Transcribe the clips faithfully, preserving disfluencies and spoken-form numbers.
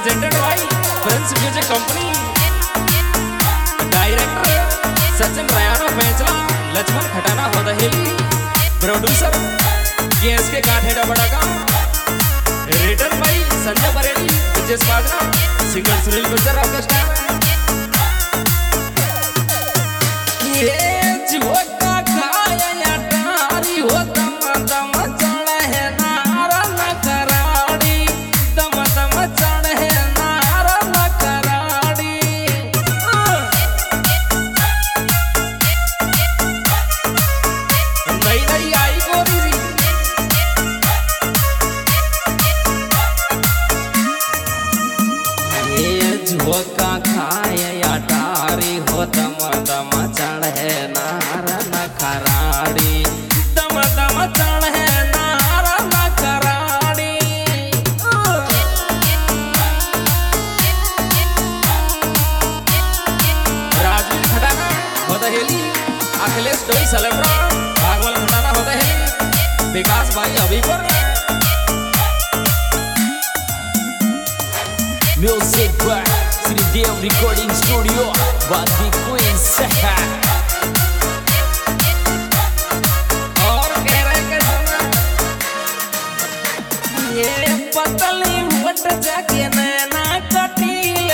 Presented by Prince Music company. Director Sachin Rayana फैसला, लक्ष्मण खटाना हो दहेली। Producer KS के काठेड़ा बड़ा का। Written by Sanjay Bareli, Vijay Bajna, singer Sunil Gurjar आपका स्टार। ये जीवका खाया टारी हो दम दम चढ़े नारा न कराड़ी, दम दम चढ़े नारा न कराड़ी। नई नई आई गोरी जी। ये जीवका खाया टारी हो दम दम चढ़े नारा न कराड़ी, दम दम चढ़े नारा न कराड़ी। राजवीर खटाना हो दहेली, अखिलेश डोई सलेब्रा, भागवल खटाना हो दहेली, विकास भाई अभी पर। Music by Shridev recording studio बादी क्वींस। और कह रहे के सुना, ये पतली वट जाके नैना कटीले।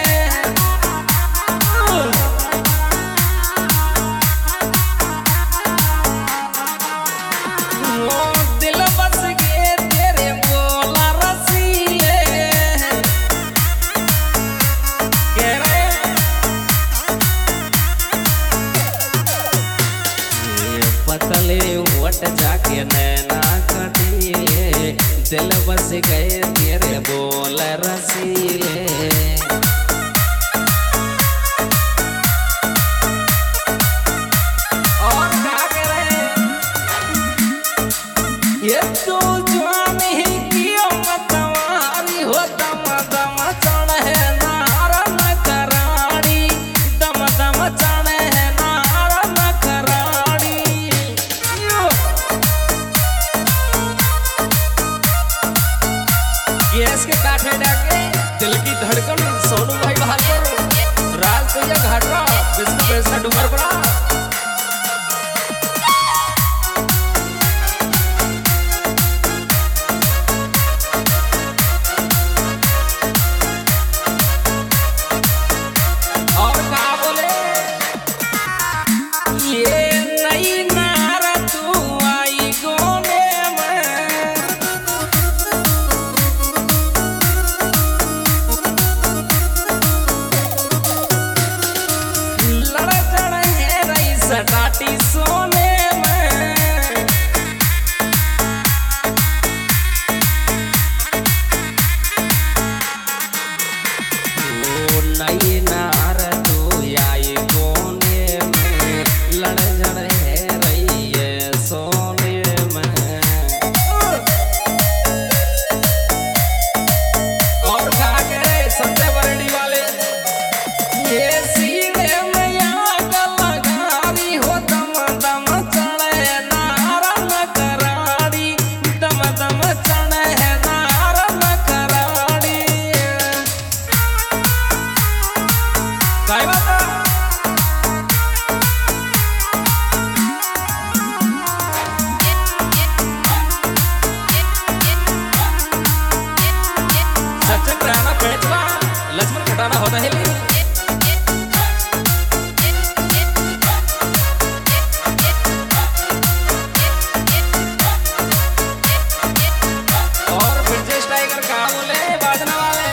ओ दिल बस गए तेरे बोला रसीले। कह रहे ये पतले वट जाके नैना कटीले, दिल बस गए तेरे बोल रसीले। और क्या कह रहे ये तो जान ही किया मतवारी हो दम दम चढ़े नारा न कराड़ी, दम दम चढ़े नारा न कराड़ी। केस के काठे डाके दिल की धड़कन सोनू भाई बहादुर, राज तो यह घाटरा विष्णु वैष्णव डूमर बड़ा। और कहा बोले ये नई नारा तू आई गोने में। लड़ चढ़े है रही सटाटी सोने में। ओ नई नार तू आई कोने में, लड़ जड़ है रही है सोने में। और कहा के संजय बरेली वाले, ये सीने में आग लगारी हो दम दम चढ़े नारा न कराड़ी, दम दम चढ़े नारा न कराड़ी। काय बात है? सचिन रयाना फैसला, लक्ष्मण खटाना हो दहेली। और ब्रिजेश टाइगर कहा बोले बाजना वाले,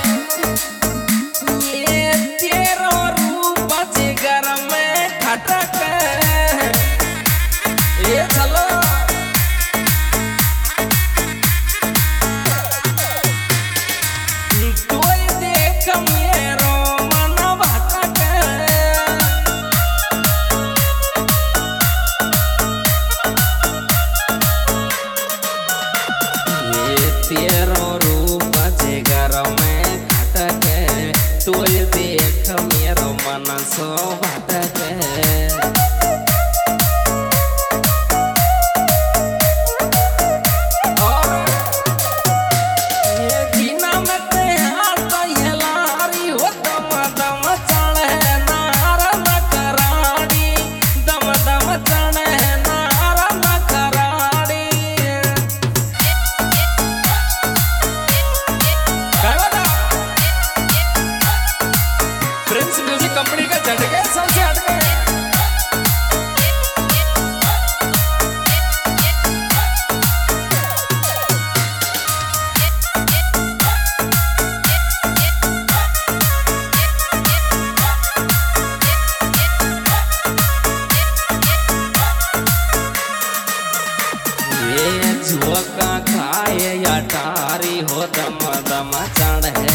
ये तेरो रूप जिगर में खटक। ये चलो कोई देख मेरो मन भटक। ये तेरो रूप जिगर में खटक, तू देख मेरो मन सो भटक। और ये जीना में ते हाथ ये दम चढ़े